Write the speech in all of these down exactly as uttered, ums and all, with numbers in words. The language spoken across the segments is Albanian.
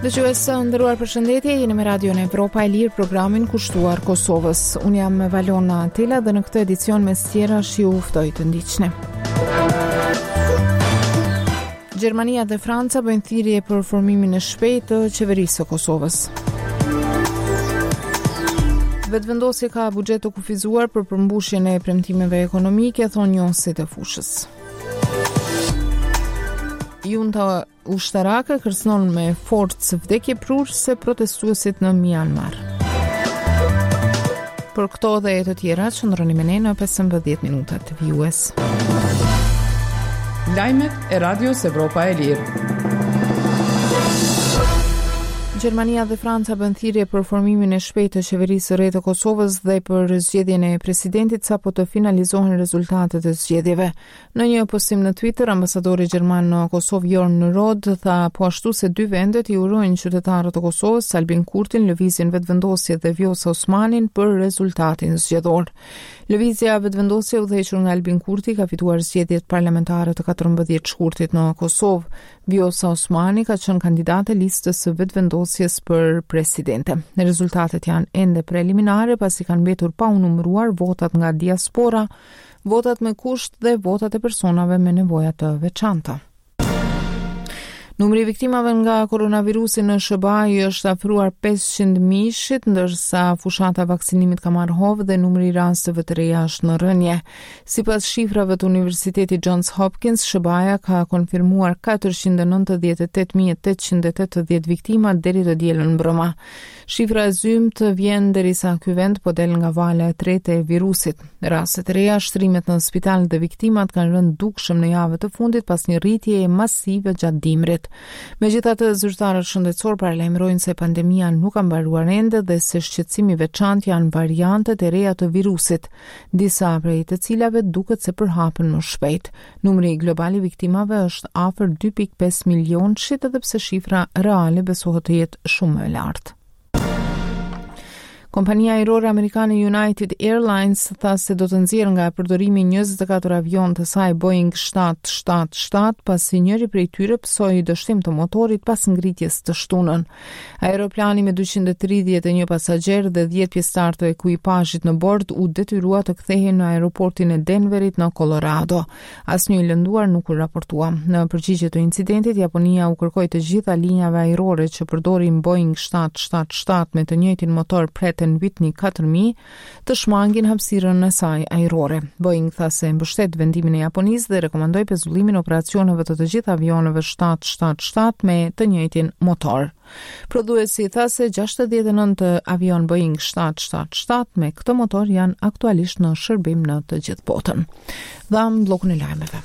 Dëgjues, nderuar përshëndetje, jeni me Radio në Evropa e Lirë, programin kushtuar Kosovës. Unë jam me Valona Atila dhe në këtë edicion me stjera shiu uftoj të ndiqne. Gjermania dhe Franca bëjnë thirrje për formimin e shpejtë të qeverisë së Kosovës. Vetëvendosje ka buxhet të kufizuar për përmbushjen e premtimeve ekonomike, thonë njohësit e fushës. Junta ushtarake kërcënon me forcë vdekje prurse protestuesit në Myanmar. Për këto dhe e të tjera, qëndroni me ne në pesëmbëdhjetë minutat vjues. Lajmet e Radios Evropa e Lirë. Gjermania dhe Franca bën thirrje për formimin e shpejtë të qeverisë së re të Kosovës dhe për zgjedhjen e presidentit sapo të finalizohen rezultatet e zgjedhjeve. Në një postim në Twitter, ambasadori gjerman në Kosovë Jorn Rod tha po ashtu se dy vendet i urojnë qytetarët të Kosovës, Albin Kurtin, Lëvizjen Vetëvendosje dhe Vjosa Osmanin për rezultatin zgjedhor. Lëvizja Vetëvendosje udhëhequr nga Albin Kurti ka fituar zgjedhjet parlamentare të katërmbëdhjetë shkurtit në Kosovë. Vjosa Osmani ka qenë kandidate listës së vetëvendosjes për presidente. Rezultatet janë ende preliminare pasi kanë mbetur pa u numëruar votat nga diaspora, votat me kusht dhe votat e personave me nevoja të veçanta. Numri i viktimave nga koronavirusi në S B A i është afruar pesëqind mijë, ndërsa fushata vaksinimit ka marrë hovë dhe numri i rasteve të reja është në rënje. Sipas shifrave të Universitetit Johns Hopkins, S B A ka konfirmuar katërqind e nëntëdhjetë e tetë mijë tetëqind e tetëdhjetë viktima deri të dielën mbrëma. Shifra e zymt vjen derisa ky vend po del nga vala e tretë e virusit. Rastet e reja, shtrimet në spital dhe viktimat kanë rënë dukshëm në javët e fundit pas një rritjeje masive gjatë dimrit. Megjithatë, zyrtarët shëndetësor paralajmërojnë se pandemia nuk ka mbaruar ende dhe se shqetësimi i veçantë janë variantet e reja të virusit, disa prej të cilave duket se përhapen më shpejt. Numri global i viktimave është afër dy pikë pesë milionëshit, edhe pse shifra reale besohet të jetë shumë më e lartë. Kompania ajrore amerikane United Airlines tha se do të nxjerrë nga përdorimi njëzet e katër avion të saj Boeing shtatë shtatë shtatë pasi njëri prej tyre psoi dështim të motorit pas ngritjes të shtunën. Aeroplani me dyqind e tridhjetë e një pasagjerë dhe dhjetë pjesëtar të ekuipazhit në bord u detyrua të kthehej në aeroportin e Denverit në Colorado. Asnjë i lënduar nuk u raportua. Në përgjigje të incidentit, Japonia u kërkoi të gjitha linjave ajrore që përdorin Boeing shtatë shtatë shtatë me të njëjtin motor Pratt and Whitney katër mijë të shmangin hapësirën e saj ajrore. Boeing tha se mbështet vendimin e Japonisë dhe rekomandoi pezullimin e operacioneve të të gjithë avioneve shtatë shtatë shtatë me të njëjtin motor. Prodhuesi tha se gjashtëdhjetë e nëntë avion Boeing shtatë shtatë shtatë me këtë motor janë aktualisht në shërbim në të gjithë botën. Dham bllokun e lajmeve.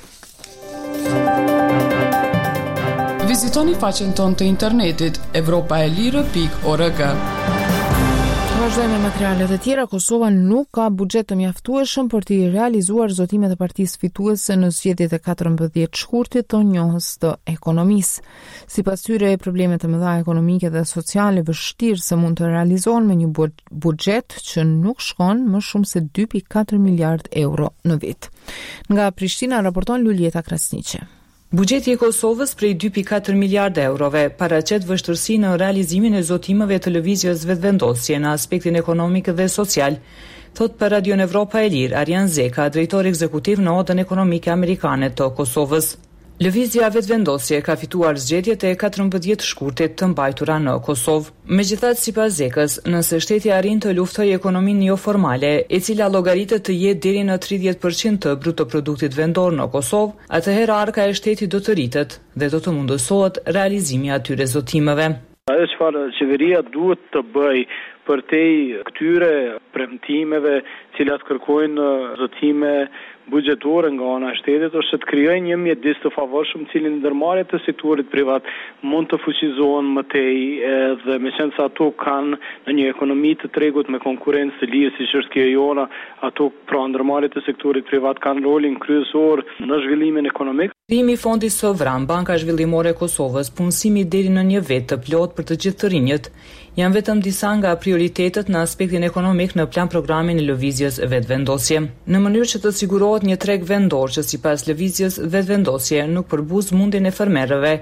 Vizitoni faqen tonë të internetit evropa e lirë pikë org. Vazhdojmë me materialet e tjera. Kosova nuk ka buxhet të mjaftueshëm për të realizuar zotimet e partisë fituese në zgjedhjet e katërmbëdhjetë shkurtit, thonë njohës të ekonomisë. Sipas tyre, problemet e mëdha ekonomike dhe sociale vështirë se mund të realizohen me një buxhet që nuk shkon më shumë se dy pikë katër miliard euro në vit. Nga Prishtina raporton Luljeta Krasniqe. Buxheti i Kosovës prej dy pikë katër miliardë eurove paraqet vështirësi në realizimin e zotimeve të lëvizjes vetëvendosje në aspektin ekonomik dhe social, thot për Radio Evropa e Lirë Arjan Zeka, drejtori ekzekutiv në Odën Ekonomike Amerikane të Kosovës. Lëvizja vetëvendosje ka fituar zgjedhjet e katërmbëdhjetë shkurtit të mbajtura në Kosovë. Megjithatë, sipas Zekës, nëse shteti arrin të luftojë ekonominë jo formale, e cila llogaritet të jetë deri në tridhjetë përqind të brutoproduktit vendor në Kosovë, atëherë arka e shtetit do të rritet dhe do të mundësohet realizimi i atyre zotimeve. Ajo çfarë qeveria duhet të bëjë për te këtyre premtimeve, cilat kërkojnë zotime buxhetore nga ana e shtetit, është të krijojë një mjedis të favorshëm, cilin ndërmarrjet të sektorit privat mund të fuqizohen më tej dhe meqense ato kanë në një ekonomi të tregut me konkurrencë të lirë siç është kjo jona, ato pra ndërmarrjet të sektorit privat kanë rolin kryesor në zhvillimin ekonomik. Krimi i fondit sovran, Banka Zhvillimore e Kosovës, punësimi deri në një vit të plot për të gjithë të rinjët, janë vetëm disa nga prioritetet në aspektin ekonomik në plan programin e lëvizjes vetëvendosje. Në mënyrë që të sigurohet një treg vendor që sipas lëvizjes vetëvendosje nuk përbuz mundjen e fermerëve,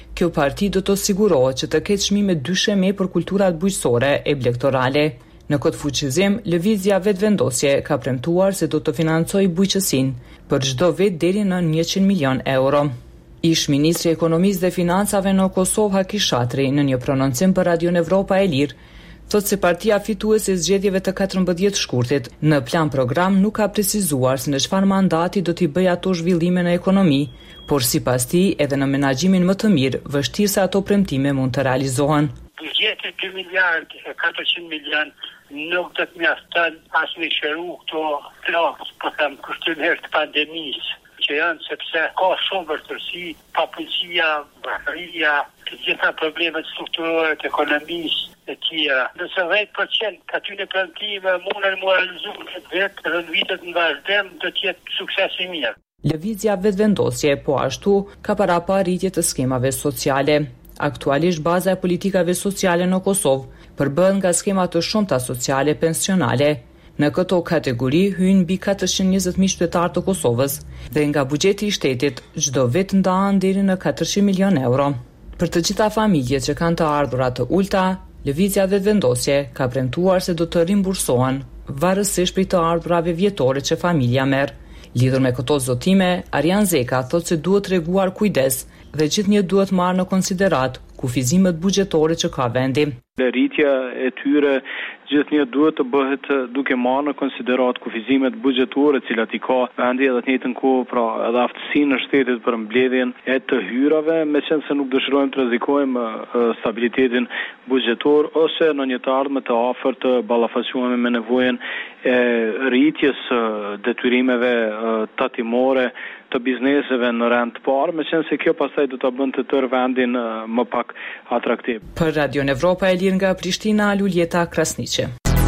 Kjo parti do të sigurohet që të ketë çmime dysheme për kulturat bujqësore e elektorale. Në këtë fuqizim, lëvizja vetëvendosje ka premtuar se do të financojë bujqësinë për çdo vit deri në njëqind milion euro. Ish ministri i Ekonomisë dhe Financave në Kosovë Haki Shatri në një prononcim për Radion Evropa e Lirë thotë se partia fituese e zgjedhjeve të katërmbëdhjetë shkurtit në plan program nuk ka precizuar se në çfarë mandati do t'i bëjë ato zhvillime në ekonomi, por sipas tij edhe në menaxhimin më të mirë, vështirë se ato premtime mund të realizohen. Bugjeti dy miliardë e katërqind milion nuk do të mjafton as me shëru këto plagë, po them kushtimet të pandemisë që janë, sepse ka shumë vështirësi, papunësia, brakëria, të gjitha problemet strukturore të ekonomisë e tjera. Nëse dhjetë përqind aty në premtime mundën mu realizu këtë vetë, edhe në vitet në vazhdim do të jetë sukses i mirë. Lëvizja vetëvendosje po ashtu ka para pa rritje të skemave sociale. Aktualisht baza e politikave sociale në Kosovë përbëhet nga skema të shumta sociale pensionale. Në këto kategori hyjnë mbi katërqind e njëzet mijë qytetarë të Kosovës dhe nga buxheti i shtetit çdo vit ndahen deri në katërqind milion euro. Për të gjitha familjet që kanë të ardhurat të ulta, lëvizja vetëvendosje ka premtuar se do të rimbursohen varësisht prej të ardhurave vjetore që familja merr. Lidhur me këto zotime, Arjan Zeka thotë se duhet treguar kujdes dhe gjithnjë duhet marrë në konsiderat kufizimet buxhetore që ka vendi. Rritja e tyre gjithnjë duhet të bëhet duke marrë në konsiderat kufizimet buxhetore, cilat i ka vendi edhe të njëjtën kohë, pra edhe aftësinë e shtetit për mbledhjen e të hyrave, meqense se nuk dëshirojmë të rrezikojmë stabilitetin buxhetor ose në një të ardhme të afërt të ballafaqohemi me nevojën e rritjes detyrimeve tatimore të bizneseve në rend të parë, meqense se kjo pastaj do ta bënte tërë vendin më pak atraktiv. Për Radion Evropa e Lirë nga Prishtina, Luljeta Krasniqi.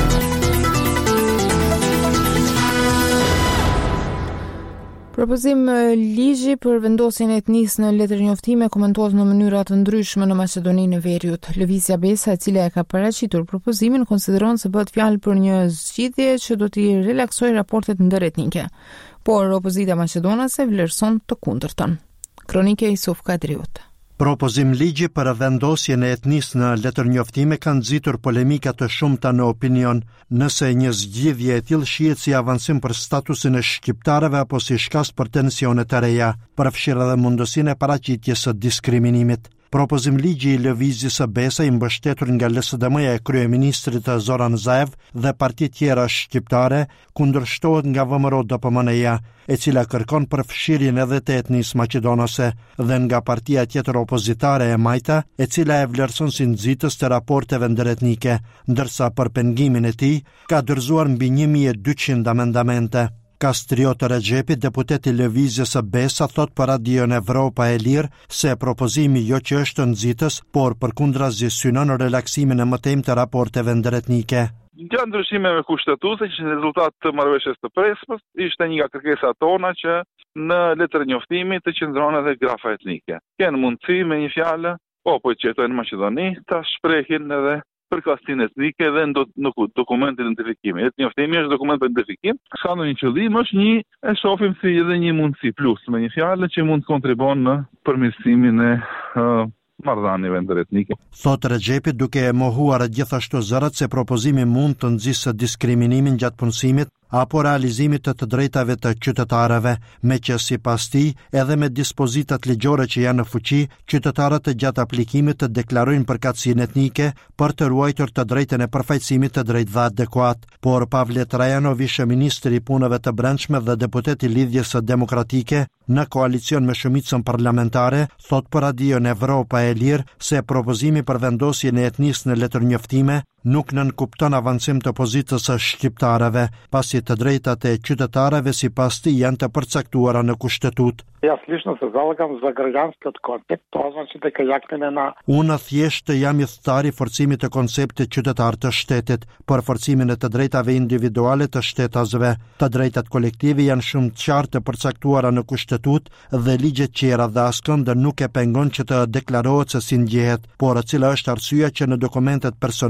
Propozim ligji për vendosjen e etnisë në letërnjoftime komentohet në mënyra të ndryshme në Maqedoninë e Veriut. Lëvizja Besa, e cila e ka paraqitur propozimin, konsideron se bëhet fjalë për një zgjidhje që do t'i relaksojë raportet ndëretnike, por opozita maqedonase vlerëson të kundërtën. Kronike Isuf Kadriut. Propozim ligji për vendosjen e etnisë në letërnjoftime ka nxitur polemika të shumta në opinion, nëse një zgjidhje e tillë shihet si avancim për statusin e shqiptarëve apo si shkas për tensione të reja, përfshirë edhe mundësinë e paraqitjes së diskriminimit. Propozim ligji i lëvizjes së Besa, i mbështetur nga L S D M-ja e kryeministrit Zoran Zaev dhe parti tjera shqiptare, kundërshtohet nga V M R O D P M N-ja, e cila kërkon përfshirjen edhe të etnisë maqedonase, dhe nga partia tjetër opozitare e Majta, e cila e vlerëson si nxitës të raporteve ndëretnike, ndërsa për pengimin e tij ka dorëzuar mbi një mijë e dyqind amendamente. Kastriot Rexhepi, deputeti i lëvizjes së Besa, thot për Radion Evropa e Lirë se propozimi jo që është nxitës, por përkundrazi synon relaksimin e mëtejmë të raporteve ndëretnike. Nga ndryshimeve kushtetuese që në rezultat të marrëveshjes të preshmes, ishte një nga kërkesat tona që në letërnjoftimi të qëndron edhe grafa etnike. Kenë mundësi me një fjalë, po po që jetojnë në Maqedoni, ta shprehin edhe përkastin etnike dhe në dokument të identifikimi. Letërnjoftimi është dokument për identifikim, ka në një qëllim, është një, e shohim si edhe një mundësi plus, me një fjalë që mund të kontribon në përmirësimin e uh, marrëdhënieve ndëretnike. Thot Rexhepi, duke e mohuar gjithashtu zërat se propozimi mund të nxjisë diskriminimin gjatë punësimit apo realizimit të të drejtave të qytetarëve, me që sipas tij, edhe me dispozitat ligjore që janë në fuqi, qytetarët të gjatë aplikimit të deklarojnë përkatësinë etnike për të ruajtur të drejtën e përfaqësimit të drejtë dhe adekuat. Por Pavlet Rajanov, ishte ministri i punëve të brendshme dhe deputet i Lidhjes së Demokratike në koalicion me shumicën parlamentare, thot për Radion Evropa e Lirë se propozimi për vendosjen e etnisë në letërnjoftime nuk nënkupton avancim të pozitës së shqiptarëve, pasi të drejtat e qytetarëve sipas tij janë të përcaktuara në kushtetut. Ja slično se zalagam za građanski koncept, to znači da ka jakne na Unë thjesht jam i thtar i forcimit të konceptit qytetar të shtetit, për forcimin e të drejtave individuale të shtetasve. Të drejtat kolektive janë shumë të qartë të përcaktuara në kushtetut dhe ligjet tjera dhe askënd nuk e pengon që të deklarohet se si ndjehet, por cila është arsyeja që në dokumentet personale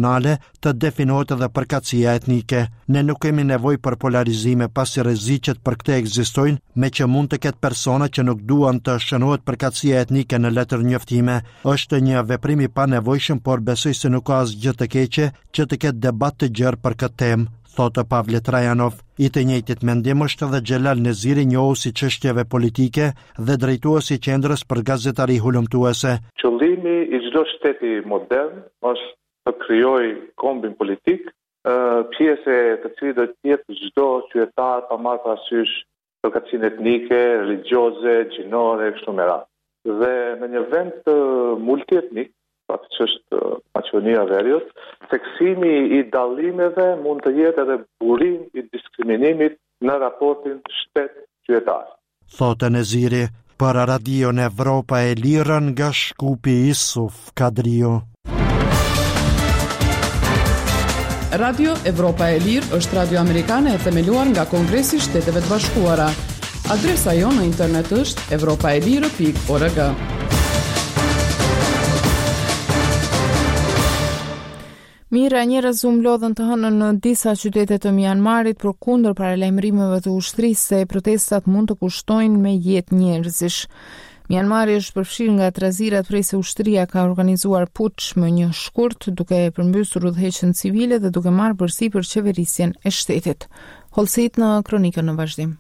të definohet edhe përkatësia etnike. Ne nuk kemi nevojë për polarizime pasi rreziqet për këtë ekzistojnë, me që mund të ketë persona që nuk duan të shënohet përkatësia etnike në letërnjoftime. Është një veprim i panevojshëm, por besoj se nuk ka asgjë të keqe që të ketë debat të gjerë për këtë temë, thotë Pavle Trajanov. I të njëjtit mendim është edhe Xhelal Neziri, njohuesi çështjeve politike dhe drejtuesi i qendrës për gazetari hulumtuese. Qëllimi i çdo shteti modern është të krijojë kombin politik, pjesë të cilit do të jetë çdo qytetar pa marrë parasysh përkatësinë etnike, religjioze, gjinore e kështu me radhë. Dhe në një vend multietnik, atë që është Maqedonia e Veriut, theksimi i dallimeve mund të jetë edhe burim i diskriminimit në raportin shtet-qytetar. Thotë Neziri, për Radion Evropa e Lirë nga Shkupi Isuf Kadrio. Radio Evropa e Lirë është radio amerikane e themeluar nga Kongresi i Shteteve të Bashkuara. Adresa jonë në internet është evropaelire pikë org. Mira njerëz u mblodhën të hënën në disa qytete të Myanmarit për kundër paralajmërimeve të ushtrisë se protestat mund të kushtojnë me jetë njerëzish. Myanmari është përfshirë nga trazirat prej se ushtria ka organizuar puç më një shkurt, duke përmbysur udhëheqjen civile dhe duke marrë përsipër qeverisjen e shtetit. Holsit në kronikën në vazhdim.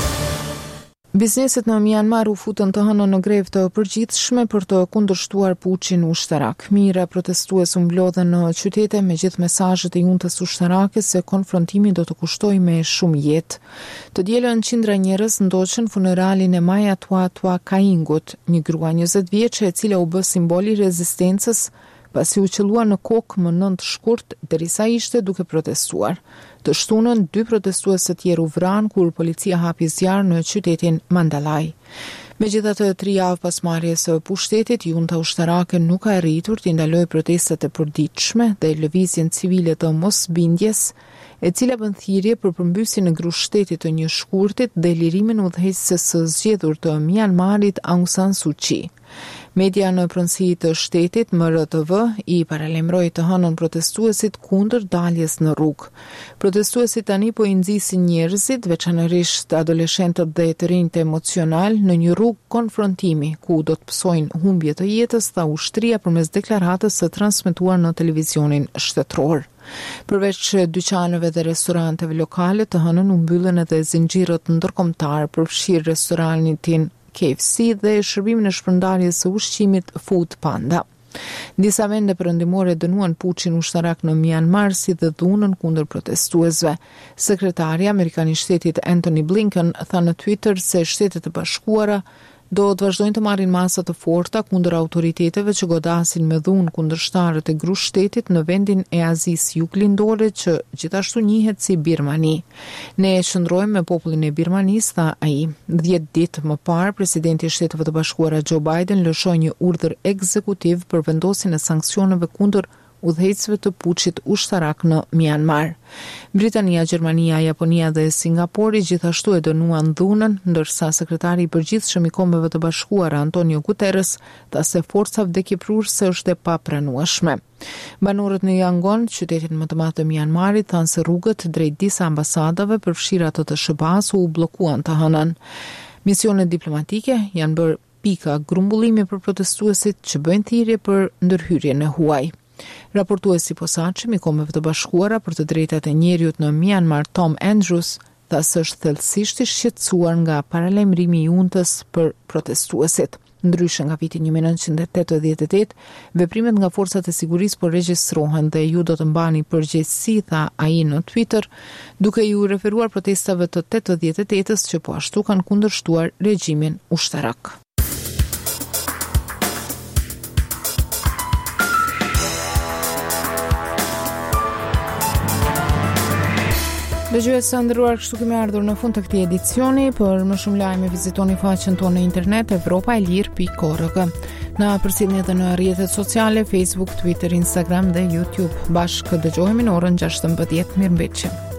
Bizneset në Myanmar u futën të hënën në grevë të përgjithshme për të kundërshtuar puçin ushtarak. Mijëra protestues u mblodhen në qytete me gjithë mesazhet e juntës ushtarake se konfrontimi do të kushtojë me shumë jetë. Të dielën qindra njerëz ndoqën funeralin e Maya Tua Tua Kaingut, një grua njëzet vjeçe e cila u bë simboli rezistencës pasi u qellua në kokë më nëntë shkurt derisa ishte duke protestuar. Të shtunën, dy protestues të tjerë u vranë kur policia hapi zjarr në qytetin Mandalay. Megjithatë, tri javë pas marrjes së pushtetit, junta ushtarake nuk ka arritur të ndalojë protestat e përditshme dhe lëvizjen civile të mosbindjes, e cila bën thirrje për përmbysjen e grush shtetit të një shkurtit dhe lirimin udhëheqëses së zgjedhur të Myanmarit Aung San Suu Kyi. Media në pronësi të shtetit M R T V i paralajmëroi të hënën protestuesit kundër daljes në rrugë. Protestuesit tani po i nxisin njerëzit, veçanërisht adoleshentët dhe të rinjt emocional, në një rrugë konfrontimi ku do të pësojnë humbje të jetës, tha ushtria përmes deklaratës së transmetuar në televizionin shtetëror. Përveç dyqaneve dhe restoranteve lokale, të hënën u mbyllën edhe zinxhirët ndërkombëtar, përfshirë restoranin K F C dhe shërbimin e shpërndarjes së ushqimit Food Panda. Disa vende perëndimore dënuan puçin ushtarak në Myanmar si dhe dhunën kundër protestuesve. Sekretari amerikan i shtetit Antony Blinken tha në Twitter se Shtetet e Bashkuara do të vazhdojnë të marrin masa të forta kundër autoriteteve që godasin me dhunë kundërshtarët e grush shtetit në vendin e Azisë Juglindore që gjithashtu njihet si Birmani. Ne qëndrojmë me popullin e Birmanisë, tha ai. dhjetë ditë më parë, presidenti i Shteteve të Bashkuara Joe Biden lëshoi një urdhër ekzekutiv për vendosjen e sanksioneve kundër udhëheqësve të puçit ushtarak në Myanmar. Britania, Gjermania, Japonia dhe Singapori gjithashtu e dënuan dhunën, ndërsa sekretari i përgjithshëm i Kombeve të Bashkuara Antonio Guterres tha se forca vdekjepruese është e papranueshme. Banorët në Yangon, qytetin më të madh të Myanmarit, thanë se rrugët drejt disa ambasadave përfshirë ato të S B A-s u bllokuan të hënën. Misionet diplomatike janë bërë pika grumbullimi për protestuesit që bëjnë thirrje për ndërhyrjen e huaj. Raportuesi i posaçëm i Kombeve të Bashkuara për të drejtat e njeriut në Myanmar, Tom Andrews, tha se është thellësisht i shqetësuar nga paralajmërimi i juntës për protestuesit. Ndryshe nga viti një mijë e nëntëqind e tetëdhjetë e tetë, veprimet nga forcat e sigurisë po regjistrohen dhe ju do të mbani përgjegjësi, tha ai në Twitter, duke ju referuar protestave të tetëdhjetë e tetës që po ashtu kanë kundërshtuar regjimin ushtarak. Dëgjues të nderuar, kështu kemi ardhur në fund të këtij edicioni. Për më shumë lajme vizitoni faqen tonë në internet evropaelir pikë org. Na përsëritni edhe në rrjetet sociale, Facebook, Twitter, Instagram dhe YouTube. Bashkë dëgjohemi në orën gjashtëmbëdhjetë. Mirëmbëjtje.